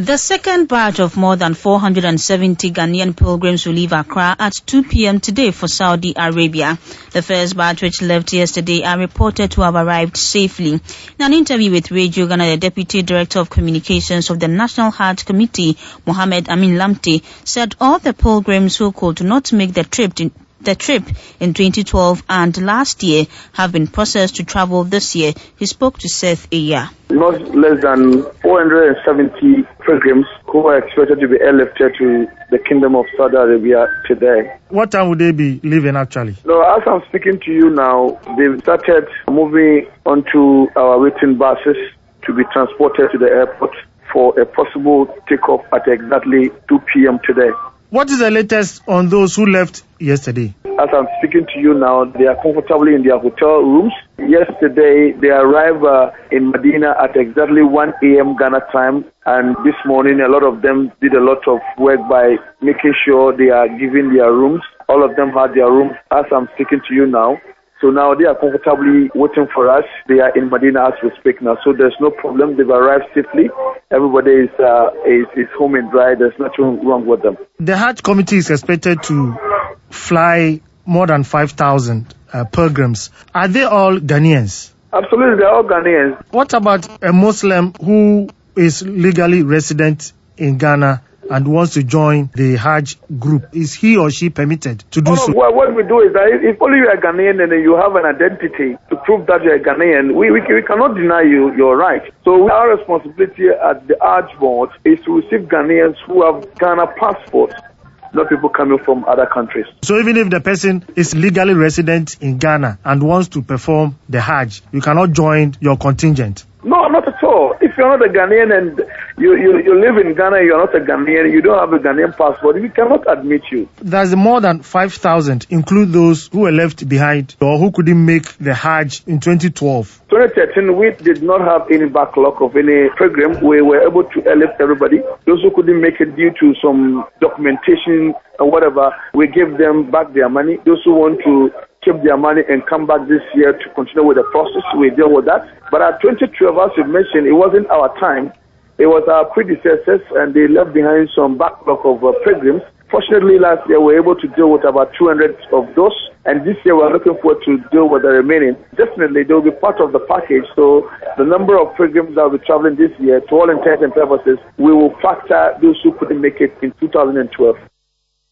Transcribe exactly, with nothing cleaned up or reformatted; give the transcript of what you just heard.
The second batch of more than four hundred seventy Ghanaian pilgrims will leave Accra at two p.m. today for Saudi Arabia. The first batch, which left yesterday, are reported to have arrived safely. In an interview with Radio Ghana, the Deputy Director of Communications of the National Hajj Committee, Mohammed Amin Lamte, said all the pilgrims who could not make the trip in The trip in twenty twelve and last year have been processed to travel this year. He spoke to Seth Eya. Not less than four hundred seventy pilgrims who are expected to be airlifted to the Kingdom of Saudi Arabia today. What time would they be leaving actually? So as I'm speaking to you now, they've started moving onto our waiting buses to be transported to the airport for a possible takeoff at exactly two p.m. today. What is the latest on those who left yesterday? As I'm speaking to you now, they are comfortably in their hotel rooms. Yesterday, they arrived uh, in Medina at exactly one a.m. Ghana time. And this morning, a lot of them did a lot of work by making sure they are given their rooms. All of them had their rooms as I'm speaking to you now. So now they are comfortably waiting for us. They are in Medina as we speak now. So there's no problem. They've arrived safely. Everybody is, uh, is, is home and dry. There's nothing wrong with them. The Hajj committee is expected to fly more than five thousand uh, pilgrims. Are they all Ghanaians? Absolutely, they're all Ghanaians. What about a Muslim who is legally resident in Ghana and wants to join the Hajj group? Is he or she permitted to do oh, so? Well, what we do is that if only you are Ghanaian and you have an identity to prove that you are Ghanaian, we, we, we cannot deny you your right. So our responsibility at the Hajj board is to receive Ghanaians who have Ghana passports, not people coming from other countries. So even if the person is legally resident in Ghana and wants to perform the Hajj, you cannot join your contingent? No, not at all. If you're not a Ghanaian and you, you, you live in Ghana, you're not a Ghanaian, you don't have a Ghanaian passport, we cannot admit you. Does more than five thousand include those who were left behind or who couldn't make the Hajj in twenty twelve? twenty thirteen, we did not have any backlog of any program. We were able to airlift everybody. Those who couldn't make it due to some documentation or whatever, we gave them back their money. Those who want to keep their money and come back this year to continue with the process, we deal with that. But at twenty twelve, as you mentioned, it wasn't our time. It was our predecessors, and they left behind some backlog of uh, pilgrims. Fortunately, last year, we were able to deal with about two hundred of those. And this year, we're looking forward to deal with the remaining. Definitely, they will be part of the package. So the number of pilgrims that will be traveling this year, to all intents and purposes, we will factor those who couldn't make it in two thousand twelve.